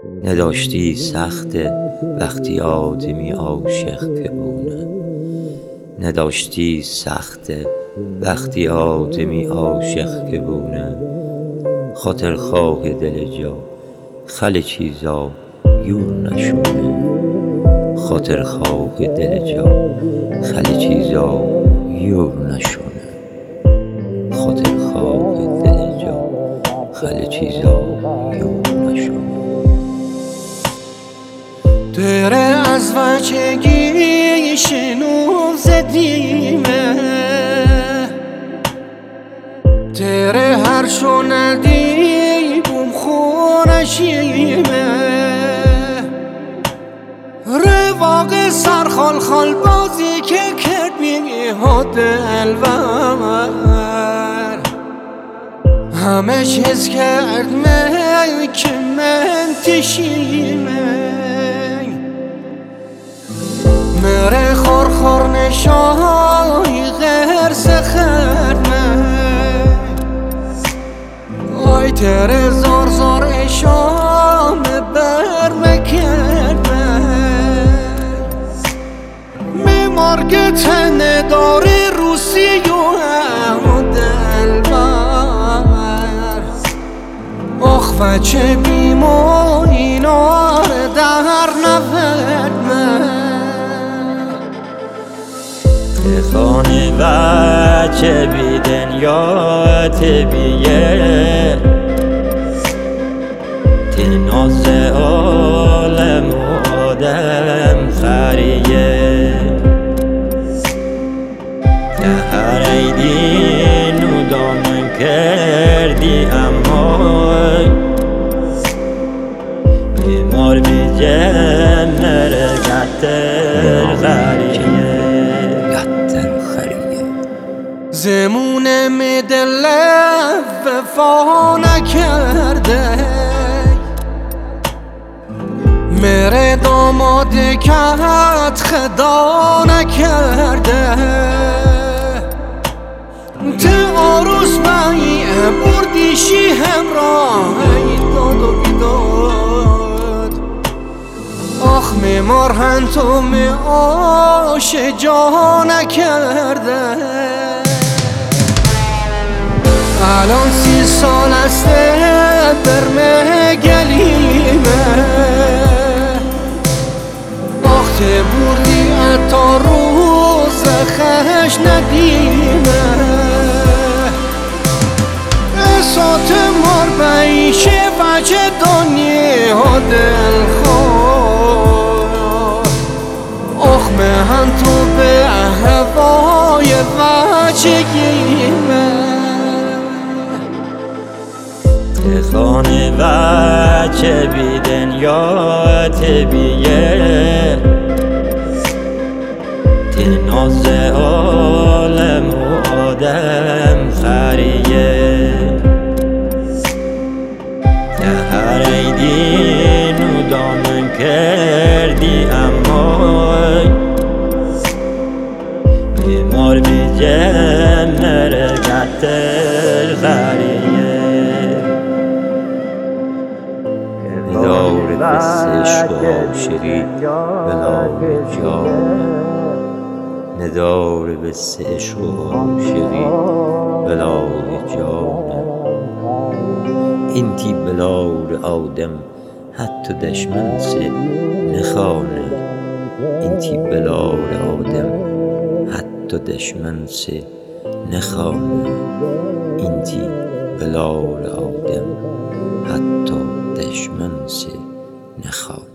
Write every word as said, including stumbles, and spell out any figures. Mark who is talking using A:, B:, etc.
A: نداشتی سخته وقتی آدمی عاشق که بونه نداشتی سخته وقتی آدمی عاشق که بونه خاطر خواه دل جا خل چیزا یور نشونه خاطر خواه دل جا خل چیزا یور نشونه خاطر خواه دل جا خل چیزا یور نشونه
B: دره از بچگی شنو زدیمه دره هر شو ندی بوم خورشیمه رواق سرخال خال بازی که کرد میها دلور همه چیز کرد من که من تشیمه مره خور خور نشای غیر سخرد من آی تره زار زار اشام بر مکرد من میمارگ تنه داره روسی و هم دلبر آخ و چه بیما اینار در نفرد من
A: خانه و چه بی دنیا تبیه تناز عالم و آدم خریه هر ایدین و دامن کردی اما بیمار بی جمر گتر خریه
B: زمون می دل وفا نکرده مره داماد کت خدا نکرده ته آروز بایی بردیشی همراه داد و بیداد آخ میمار هن تو می آش جا نکرده الان سی سال است برمه گلیمه وقتی بردی اتا روز خش ندیمه اسات مار بیشه وجه دنیا دل خود اخ مهن تو به هوای وجه گیمه
A: خانه و چه بی دنیا تبیه تناز عالم و آدم خریه هر ایدین و دامن کردی اما بیمار بی جمر گتر خریه نداره بس عشق و عاشقی بلال جان نداره بس عشق و عاشقی بلال جان انتی بلال آدم حتی دشمن سه نخانه انتی بلال آدم حتی دشمن سه نخانه انتی بلال آدم حتی دشمن سه نخواه